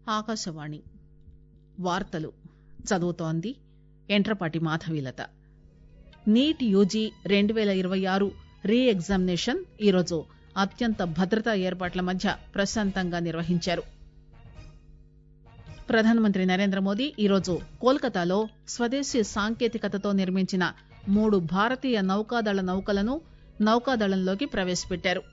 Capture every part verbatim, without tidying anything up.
ఆకాశవాణి వార్తలు చదువుతోంది Entrapati Madhavilatha. NEET UG రెండు పేల ఇరవై ఆరు రీ ఎగ్జామినేషన్ ఈరోజు అత్యంత భద్రతా ఏర్పాట్ల మధ్య ప్రశాంతంగా నిర్వహించారు. ప్రధానమంత్రి నరేంద్రమోదీ ఈరోజు కోల్కతాలో స్వదేశీ సాంకేతికతతో నిర్మించిన మూడు భారతీయ నౌకాదళ నౌకలను నౌకాదళంలోకి ప్రవేశపెట్టారు.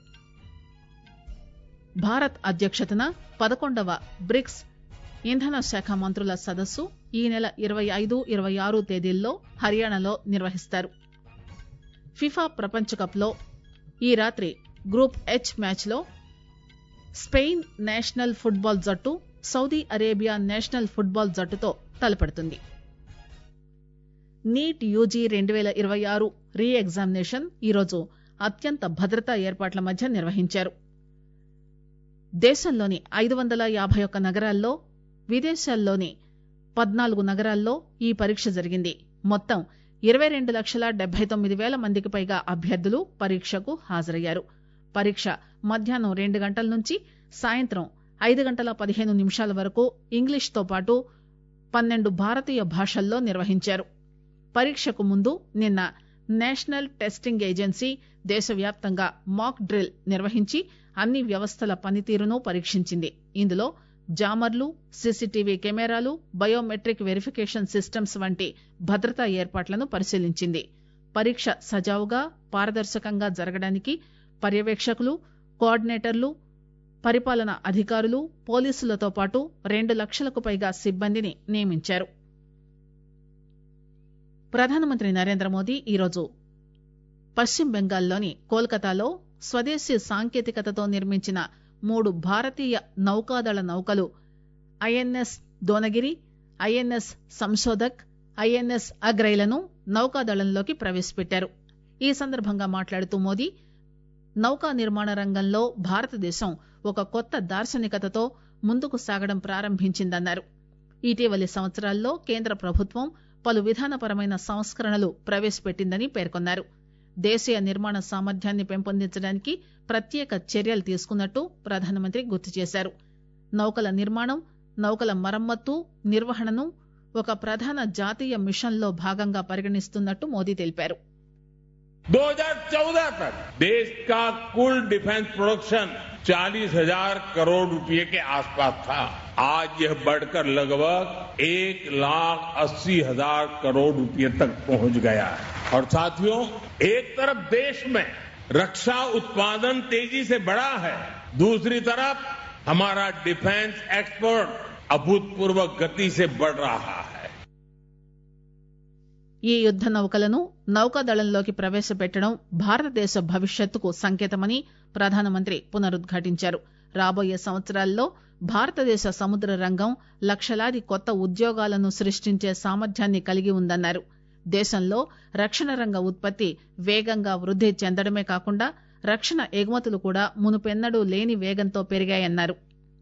భారత్ అధ్యక్షతన పదకొండవ బ్రిక్స్ ఇంధన శాఖ మంత్రుల సదస్సు ఈ నెల ఇరవై ఐదు ఇరవై ఆరు తేదీల్లో హర్యానాలో నిర్వహిస్తారు. ఫిఫా ప్రపంచ కప్ లో ఈ రాత్రి గ్రూప్ హెచ్ మ్యాచ్ లో స్పెయిన్ నేషనల్ ఫుట్ బాల్ జట్టు Saudi Arabia national football జట్టుతో తలపడుతుంది. నీట్ యూజీ రెండు పేల ఇరవై ఆరు రీ ఎగ్జామినేషన్ ఈరోజు అత్యంత భద్రతా ఏర్పాట్ల మధ్య నిర్వహించారు. దేశంలోని ఐదు వందల యాభై ఒక్క నగరాల్లో విదేశాల్లోని పద్నాలుగు నగరాల్లో ఈ పరీక్ష జరిగింది. మొత్తం ఇరవై రెండు లక్షల డెబ్బై తొమ్మిది పేల మందికి పైగా అభ్యర్థులు పరీక్షకు హాజరయ్యారు. పరీక్ష మధ్యాహ్నం రెండు గంటల నుంచి సాయంత్రం ఐదు గంటల పదిహేను నిమిషాల వరకు ఇంగ్లీష్ తో పాటు పన్నెండు భారతీయ భాషల్లో నిర్వహించారు. పరీక్షకు ముందు నిన్న నేషనల్ టెస్టింగ్ ఏజెన్సీ దేశవ్యాప్తంగా మాక్ డ్రిల్ నిర్వహించి అన్ని వ్యవస్థల పనితీరును పరీక్షించింది. ఇందులో జామర్లు, సీసీటీవీ కెమెరాలు, బయోమెట్రిక్ వెరిఫికేషన్ సిస్టమ్స్ వంటి భద్రతా ఏర్పాట్లను పరిశీలించింది. పరీక్ష సజావుగా పారదర్శకంగా జరగడానికి పర్యవేక్షకులు, కోఆర్డినేటర్లు, పరిపాలనా అధికారులు, పోలీసులతో పాటు రెండు లక్షలకు పైగా సిబ్బందిని నియమించారు. ప్రధానమంత్రి నరేంద్రమోదీ ఈరోజు పశ్చిమ బెంగాల్లోని కోల్కతాలో స్వదేశీ సాంకేతికతతో నిర్మించిన మూడు భారతీయ నౌకాదళ నౌకలు INS Dunagiri, INS Sanshodhak, INS అగ్రైలను నౌకాదళంలోకి ప్రవేశపెట్టారు. ఈ సందర్భంగా మాట్లాడుతూ మోదీ నౌకా నిర్మాణ రంగంలో భారతదేశం ఒక కొత్త దార్శనికతతో ముందుకు సాగడం ప్రారంభించిందన్నారు. ఇటీవలి సంవత్సరాల్లో కేంద్ర ప్రభుత్వం పలు విధానపరమైన సంస్కరణలు ప్రవేశపెట్టిందని పేర్కొన్నారు. దేశీయ నిర్మాణ సామర్థ్యాన్ని పెంపొందించడానికి ప్రత్యేక చర్యలు తీసుకున్నట్టు ప్రధానమంత్రి గుర్తు చేశారు. నౌకల నిర్మాణం, నౌకల మరమ్మత్తు, నిర్వహణను ఒక ప్రధాన జాతీయ మిషన్ లో భాగంగా పరిగణిస్తున్నట్టు మోదీ తెలిపారు. दो हज़ार चौदह तक देश का कुल डिफेंस प्रोडक्शन चालीस हजार करोड़ रुपए के आसपास था. आज यह बढ़कर लगभग एक लाख अस्सी हजार करोड़ रुपए तक पहुंच गया है. और साथियों, एक तरफ देश में रक्षा उत्पादन तेजी से बढ़ा है, दूसरी तरफ हमारा डिफेंस एक्सपोर्ट अभूतपूर्व गति से बढ़ रहा है. ఈ యుద్ద నౌకలను నౌకాదళంలోకి ప్రవేశపెట్టడం భారతదేశ భవిష్యత్తుకు సంకేతమని ప్రధానమంత్రి పునరుద్ఘాటించారు. రాబోయే సంవత్సరాల్లో భారతదేశ సముద్ర రంగం లక్షలాది కొత్త ఉద్యోగాలను సృష్టించే సామర్థ్యాన్ని కలిగి ఉందన్నారు. దేశంలో రక్షణ రంగ ఉత్పత్తి వేగంగా వృద్ది చెందడమే కాకుండా రక్షణ ఎగుమతులు కూడా మునుపెన్నడూ లేని వేగంతో పెరిగాయన్నారు.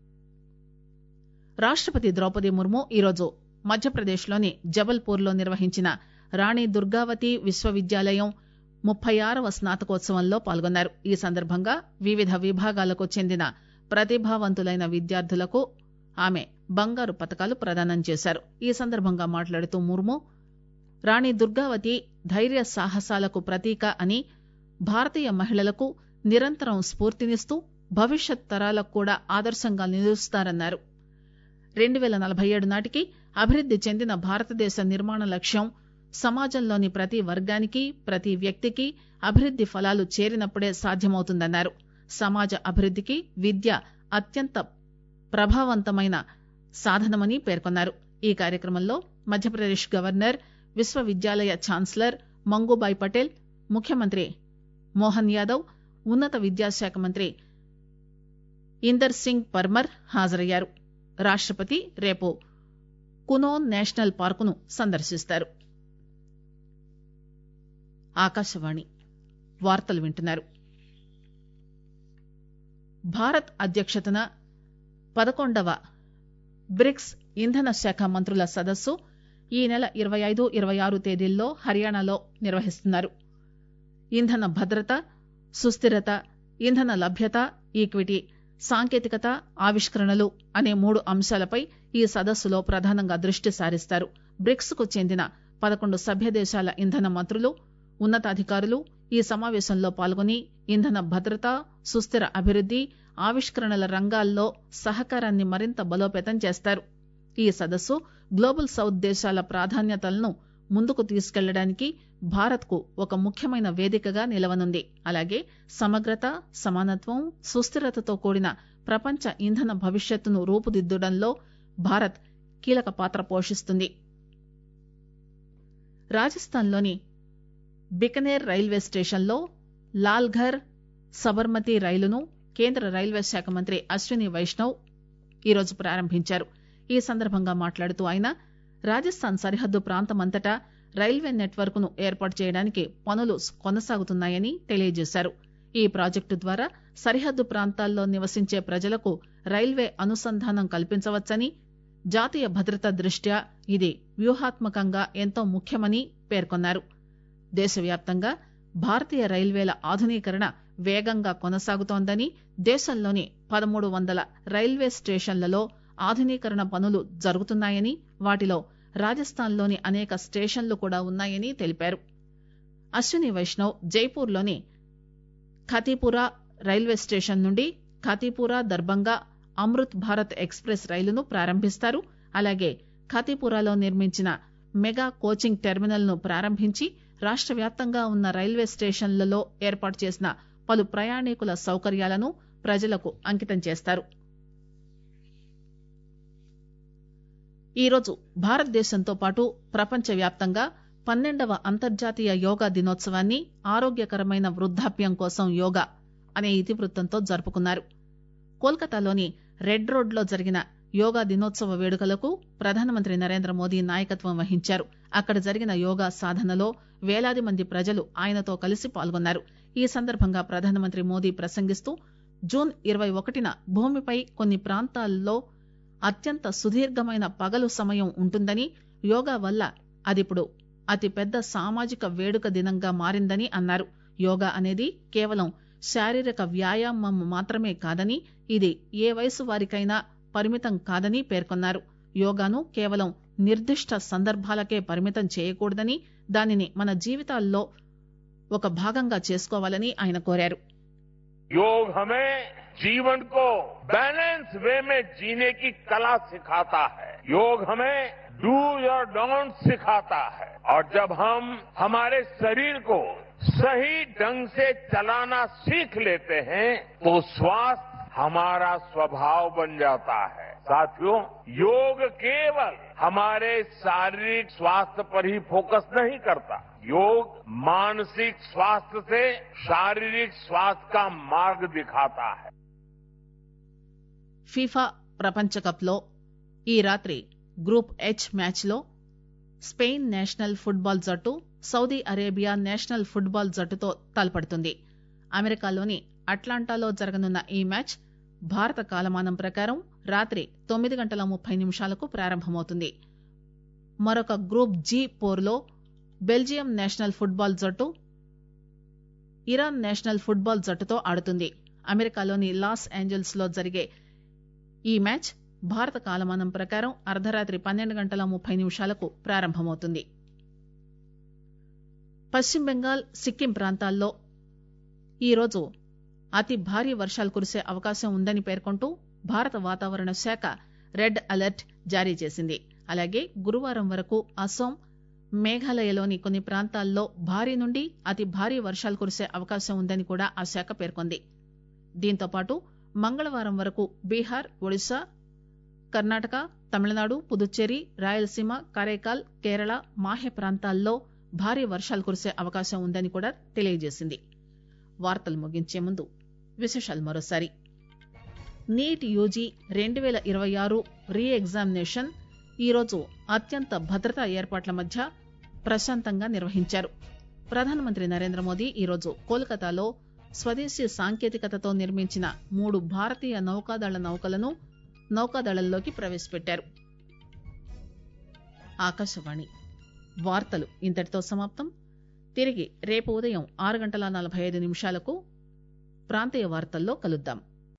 రాష్టపతి ద్రౌపది ముర్ము ఈరోజు మధ్యప్రదేశ్లోని జబల్పూర్ లో నిర్వహించిన రాణి దుర్గావతి విశ్వవిద్యాలయం ముప్పై ఆరవ స్నాతకోత్సవంలో పాల్గొన్నారు. ఈ సందర్భంగా వివిధ విభాగాలకు చెందిన ప్రతిభావంతులైన విద్యార్థులకు ఆమె బంగారు పతకాలు ప్రదానం చేశారు. ఈ సందర్భంగా మాట్లాడుతూ ముర్ము రాణి దుర్గావతి ధైర్య సాహసాలకు ప్రతీక అని, భారతీయ మహిళలకు నిరంతరం స్ఫూర్తినిస్తూ భవిష్యత్ తరాలకు కూడా ఆదర్శంగా నిలుస్తారన్నారు. రెండు పేల నలభై ఏడు నాటికి అభివృద్ది చెందిన భారతదేశ నిర్మాణ లక్ష్యం సమాజంలోని ప్రతి వర్గానికి, ప్రతి వ్యక్తికి అభివృద్ది ఫలాలు చేరినప్పుడే సాధ్యమవుతుందన్నారు. సమాజ అభివృద్దికి విద్య అత్యంత ప్రభావవంతమైన సాధనమని పేర్కొన్నారు. ఈ కార్యక్రమంలో మధ్యప్రదేశ్ గవర్నర్, విశ్వవిద్యాలయ ఛాన్సలర్ మంగూబాయ్ పటేల్, ముఖ్యమంత్రి మోహన్ యాదవ్, ఉన్నత విద్యాశాఖ మంత్రి ఇందర్ సింగ్ పర్మర్ హాజరయ్యారు. రాష్టపతి రేపు కునోన్ నేషనల్ పార్కును సందర్శిస్తారు. ఆకాశవాణి వార్తలు వింటున్నారు. భారత్ అధ్యక్షతన పదకొండవ బ్రిక్స్ ఇంధన శాఖ మంత్రుల సదస్సు ఈ నెల ఇరవై ఐదు ఇరవై ఆరు తేదీల్లో హర్యానాలో నిర్వహిస్తున్నారు. ఇంధన భద్రత, సుస్థిరత, ఇంధన లభ్యత, ఈక్విటీ, సాంకేతికత, ఆవిష్కరణలు అనే మూడు అంశాలపై ఈ సదస్సులో ప్రధానంగా దృష్టి సారిస్తారు. బ్రిక్స్ కు చెందిన పదకొండు సభ్య దేశాల ఇంధన మంత్రులు, ఉన్నతాధికారులు ఈ సమావేశంలో పాల్గొని ఇంధన భద్రత, సుస్థిర అభివృద్ది, ఆవిష్కరణల రంగాల్లో సహకారాన్ని మరింత బలోపేతం చేస్తారు. ఈ సదస్సు గ్లోబల్ సౌత్ దేశాల ప్రాధాన్యతలను ముందుకు తీసుకెళ్లడానికి భారత్ కు ఒక ముఖ్యమైన వేదికగా నిలవనుంది. అలాగే సమగ్రత, సమానత్వం, సుస్థిరతతో కూడిన ప్రపంచ ఇంధన భవిష్యత్తును రూపుదిద్దడంలో భారత్ కీలక పాత్ర పోషిస్తుంది. రాజస్థాన్లోని బికనేర్ రైల్వే స్టేషన్లో లాల్ఘర్ సబర్మతి రైలును కేంద్ర రైల్వే శాఖ మంత్రి అశ్విని వైష్ణవ్ ఈరోజు ప్రారంభించారు. ఈ సందర్భంగా మాట్లాడుతూ ఆయన రాజస్థాన్ సరిహద్దు ప్రాంతమంతటా రైల్వే నెట్వర్క్ ను ఏర్పాటు చేయడానికి పనులు కొనసాగుతున్నాయని తెలియజేశారు. ఈ ప్రాజెక్టు ద్వారా సరిహద్దు ప్రాంతాల్లో నివసించే ప్రజలకు రైల్వే అనుసంధానం కల్పించవచ్చని, జాతీయ భద్రత దృష్ట్యా ఇది వ్యూహాత్మకంగా ఎంతో ముఖ్యమని పేర్కొన్నారు. దేశవ్యాప్తంగా భారతీయ రైల్వేల ఆధునీకరణ వేగంగా కొనసాగుతోందని, దేశంలోని పదమూడు వందల రైల్వే స్టేషన్లలో ఆధునీకరణ పనులు జరుగుతున్నాయని, వాటిలో రాజస్థాన్లోని అనేక స్టేషన్లు కూడా ఉన్నాయని తెలిపారు. అశ్విని వైష్ణవ్ జైపూర్లోని ఖతీపురా రైల్వే స్టేషన్ నుండి ఖతీపురా దర్బంగా అమృత్ భారత్ ఎక్స్ప్రెస్ రైలును ప్రారంభిస్తారు. అలాగే ఖతీపురాలో నిర్మించిన మెగా కోచింగ్ టెర్మినల్ ను ప్రారంభించి రాష్ట్ర వ్యాప్తంగా ఉన్న రైల్వే స్టేషన్లలో ఏర్పాటు చేసిన పలు ప్రయాణికుల సౌకర్యాలను ప్రజలకు అంకితం చేస్తారు. ఈరోజు భారతదేశంతో పాటు ప్రపంచవ్యాప్తంగా పన్నెండవ అంతర్జాతీయ యోగా దినోత్సవాన్ని ఆరోగ్యకరమైన వృద్ధాప్యం కోసం యోగా అనే ఇతివృత్తంతో జరుపుకున్నారు. కోల్కతాలోని రెడ్ రోడ్ లో జరిగిన యోగా దినోత్సవ వేడుకలకు ప్రధానమంత్రి నరేంద్ర మోదీ నాయకత్వం వహించారు. అక్కడ జరిగిన యోగా సాధనలో వేలాది మంది ప్రజలు ఆయనతో కలిసి పాల్గొన్నారు. ఈ సందర్భంగా ప్రధానమంత్రి మోదీ ప్రసంగిస్తూ జూన్ ఇరవై ఒకటిన భూమిపై కొన్ని ప్రాంతాల్లో అత్యంత సుదీర్ఘమైన పగలు సమయం ఉంటుందని, యోగా వల్ల అదిప్పుడు అతిపెద్ద సామాజిక వేడుక దినంగా మారిందని అన్నారు. యోగా అనేది కేవలం శారీరక వ్యాయామం మాత్రమే కాదని, ఇది ఏ వయసు వారికైనా పరిమితం కాదని పేర్కొన్నారు. యోగాను కేవలం నిర్దిష్ట సందర్భాలకే పరిమితం చేయకూడదని, దానిని మన జీవితాల్లో ఒక భాగంగా చేసుకోవాలని ఆయన కోరారు. योग हमें जीवन को बैलेंस वे में जीने की कला सिखाता है. योग हमें डूज और डोंट सिखाता है. और जब हम हमारे शरीर को सही ढंग से चलाना सीख लेते हैं तो स्वास्थ्य हमारा स्वभाव बन जाता है. साथियों, योग केवल हमारे शारीरिक स्वास्थ्य पर ही फोकस नहीं करता. योग मानसिक स्वास्थ्य से शारीरिक स्वास्थ्य का मार्ग दिखाता है. ఫీఫా ప్రపంచ కప్ లో ఈ రాత్రి గ్రూప్ హెచ్ మ్యాచ్ లో స్పెయిన్ నేషనల్ ఫుట్బాల్ జట్టు సౌదీ అరేబియా నేషనల్ ఫుట్బాల్ జట్టుతో తలపడుతుంది. అమెరికాలోని అట్లాంటాలో జరగనున్న ఈ మ్యాచ్ భారత కాలమానం ప్రకారం రాత్రి తొమ్మిది గంటల ముప్పై నిమిషాలకు ప్రారంభమవుతుంది. మరొక గ్రూప్ జి పోరులో బెల్జియం నేషనల్ ఫుట్బాల్ జట్టు ఇరాన్ నేషనల్ ఫుట్బాల్ జట్టుతో ఆడుతుంది. అమెరికాలోని లాస్ ఏంజల్స్ లో జరిగే ఈ మ్యాచ్ భారత కాలమానం ప్రకారం అర్ధరాత్రి పన్నెండు గంటల ముప్పై నిమిషాలకు ప్రారంభమవుతుంది. పశ్చిమ బెంగాల్, సిక్కిం ప్రాంతాల్లో ఈరోజు అతి భారీ వర్షాలు కురిసే అవకాశం ఉందని పేర్కొంటూ భారత వాతావరణ శాఖ రెడ్ అలర్ట్ జారీ చేసింది. అలాగే గురువారం వరకు అస్సాం, మేఘాలయలోని కొన్ని ప్రాంతాల్లో భారీ నుండి అతి భారీ వర్షాలు కురిసే అవకాశం ఉందని కూడా ఆ శాఖ పేర్కొంది. దీంతో పాటు మంగళవారం వరకు బీహార్, ఒడిశా, కర్ణాటక, తమిళనాడు, పుదుచ్చేరి, రాయలసీమ, కరైకాల్, కేరళ, మాహే ప్రాంతాల్లో భారీ వర్షాలు కురిసే అవకాశం ఉందని కూడా తెలియజేసింది. వార్తలు ముగించే ముందు విశేషాలు మరోసారి. నీట్ యూజీ రెండు పేల ఇరవై ఆరు రీ ఎగ్జామినేషన్ ఈరోజు అత్యంత భద్రతా ఏర్పాట్ల మధ్య ప్రశాంతంగా నిర్వహించారు. ప్రధానమంత్రి నరేంద్ర మోదీ ఈరోజు కోల్కతాలో స్వదేశీ సాంకేతికతతో నిర్మించిన మూడు భారతీయ నౌకాదళ నౌకలను నౌకాదళంలోకి ప్రవేశపెట్టారు. ఆకాశవాణి వార్తలు ఇంతటితో సమాప్తం. తిరిగి రేపు ఉదయం ఆరు గంటల నలభై ఐదు నిమిషాలకు ప్రాంతీయ వార్తల్లో కలుద్దాం.